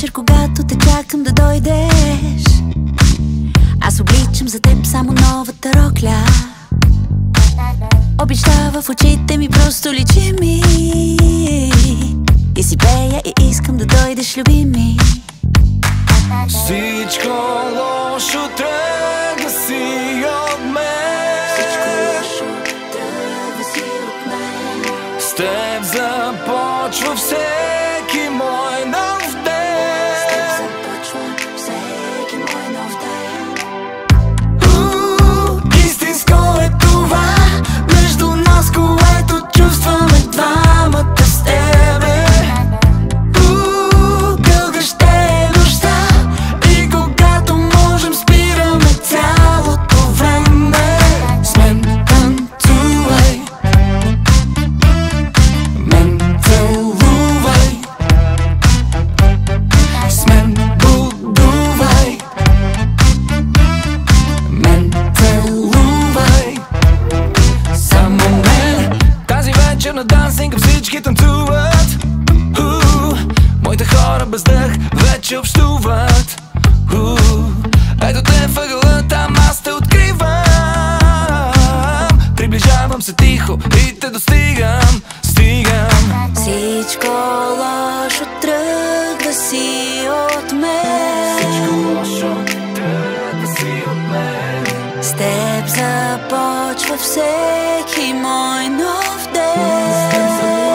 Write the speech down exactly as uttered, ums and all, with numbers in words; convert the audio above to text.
вечер, когато те чакам да дойдеш, аз обличам за теб само новата рокля. Обещава в очите ми, просто личи ми. И си пея и искам да дойдеш, любими. Всичко лошо тръгва си от мен. Всичко лошо тръгва си от мен. С теб започва всеки мой нов ден. С теб започва всеки мой нов ден. Уу, истинско е това между нас, което чувстваме двамата с тебе. Уу, дълга ще е нощта и когато можем спираме цялото време. С мен танцувай, мен целувай, с мен будувай, мен целувай, само мен. Тази вечер на дансинг всички танцуват. Уу, моите хора без дъх вече общуват. Уу, ето те въгъла, там аз те откривам. Приближавам се тихо и те достигам. Стигам. Всичко лошо тръгва си от мен. Всичко лошо тръгва си от мен. С теб започва всеки мой нов ден. С теб започва